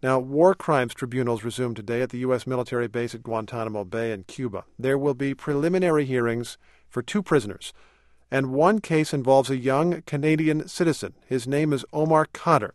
Now, war crimes tribunals resume today at the U.S. military base at Guantanamo Bay in Cuba. There will be preliminary hearings for 2 prisoners, and one case involves a young Canadian citizen. His name is Omar Khadr.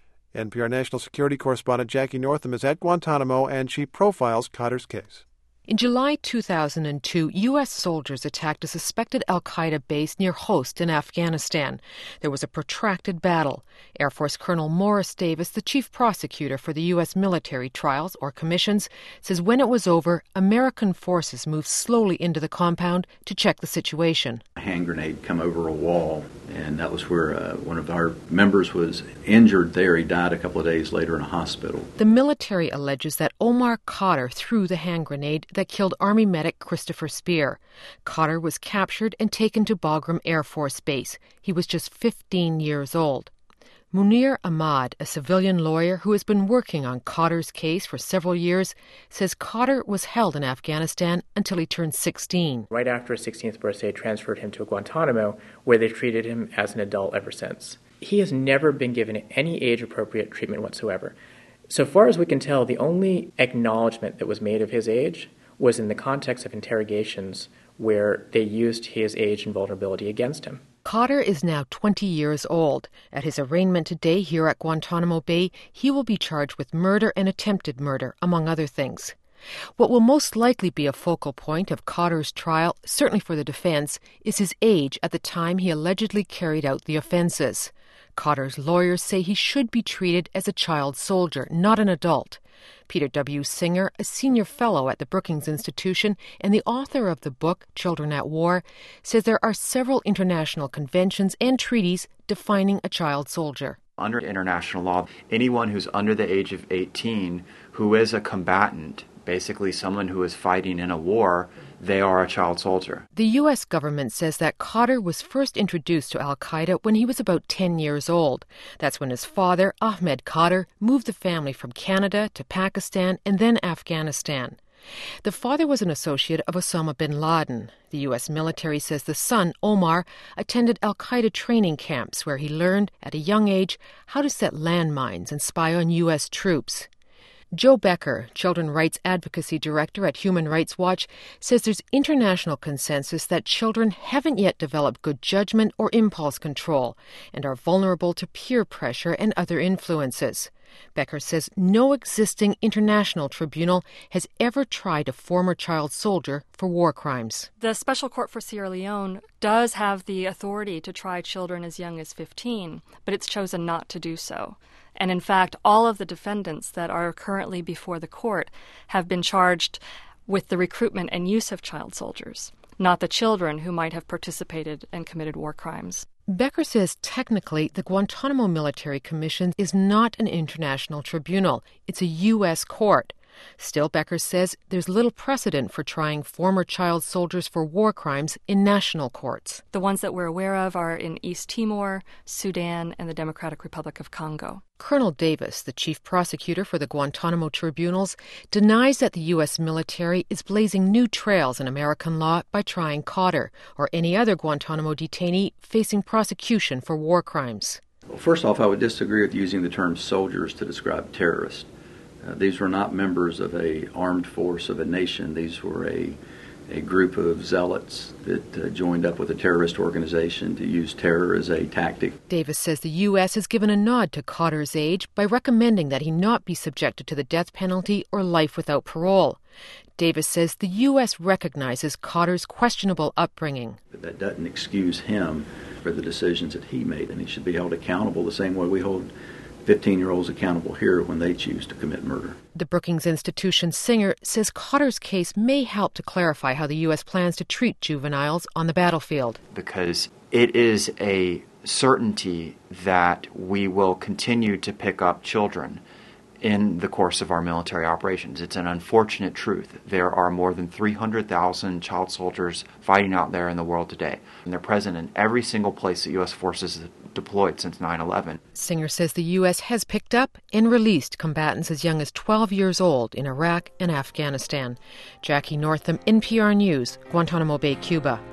NPR national security correspondent Jackie Northam is at Guantanamo, and she profiles Khadr's case. In July 2002, U.S. soldiers attacked a suspected al-Qaeda base near Khost in Afghanistan. There was a protracted battle. Air Force Colonel Morris Davis, the chief prosecutor for the U.S. military trials, or commissions, says when it was over, American forces moved slowly into the compound to check the situation. A hand grenade come over a wall, and that was where one of our members was injured there. He died a couple of days later in a hospital. The military alleges that Omar Khadr threw the hand grenade that killed Army medic Christopher Speer. Khadr was captured and taken to Bagram Air Force Base. He was just 15 years old. Munir Ahmad, a civilian lawyer who has been working on Khadr's case for several years, says Khadr was held in Afghanistan until he turned 16. Right after his 16th birthday, transferred him to Guantanamo, where they treated him as an adult ever since. He has never been given any age-appropriate treatment whatsoever. So far as we can tell, the only acknowledgement that was made of his age was in the context of interrogations where they used his age and vulnerability against him. Khadr is now 20 years old. At his arraignment today here at Guantanamo Bay, he will be charged with murder and attempted murder, among other things. What will most likely be a focal point of Khadr's trial, certainly for the defense, is his age at the time he allegedly carried out the offenses. Khadr's lawyers say he should be treated as a child soldier, not an adult. Peter W. Singer, a senior fellow at the Brookings Institution and the author of the book Children at War, says there are several international conventions and treaties defining a child soldier. Under international law, anyone who's under the age of 18 who is a combatant, basically someone who is fighting in a war, they are a child soldier. The U.S. government says that Khadr was first introduced to al-Qaeda when he was about 10 years old. That's when his father, Ahmed Khadr, moved the family from Canada to Pakistan and then Afghanistan. The father was an associate of Osama bin Laden. The U.S. military says the son, Omar, attended al-Qaeda training camps where he learned at a young age how to set landmines and spy on U.S. troops. Joe Becker, Children Rights Advocacy Director at Human Rights Watch, says there's international consensus that children haven't yet developed good judgment or impulse control and are vulnerable to peer pressure and other influences. Becker says no existing international tribunal has ever tried a former child soldier for war crimes. The Special Court for Sierra Leone does have the authority to try children as young as 15, but it's chosen not to do so. And in fact, all of the defendants that are currently before the court have been charged with the recruitment and use of child soldiers, not the children who might have participated and committed war crimes. Becker says technically the Guantanamo Military Commission is not an international tribunal. It's a U.S. court. Still, Becker says there's little precedent for trying former child soldiers for war crimes in national courts. The ones that we're aware of are in East Timor, Sudan, and the Democratic Republic of Congo. Colonel Davis, the chief prosecutor for the Guantanamo tribunals, denies that the U.S. military is blazing new trails in American law by trying Khadr or any other Guantanamo detainee facing prosecution for war crimes. Well, first off, I would disagree with using the term soldiers to describe terrorists. These were not members of an armed force of a nation. These were a group of zealots that joined up with a terrorist organization to use terror as a tactic. Davis says the U.S. has given a nod to Khadr's age by recommending that he not be subjected to the death penalty or life without parole. Davis says the U.S. recognizes Khadr's questionable upbringing. But that doesn't excuse him for the decisions that he made, and he should be held accountable the same way we hold 15-year-olds accountable here when they choose to commit murder. The Brookings Institution Singer says Khadr's case may help to clarify how the U.S. plans to treat juveniles on the battlefield. Because it is a certainty that we will continue to pick up children in the course of our military operations. It's an unfortunate truth. There are more than 300,000 child soldiers fighting out there in the world today, and they're present in every single place that U.S. forces have deployed since 9/11. Singer says the U.S. has picked up and released combatants as young as 12 years old in Iraq and Afghanistan. Jackie Northam, NPR News, Guantanamo Bay, Cuba.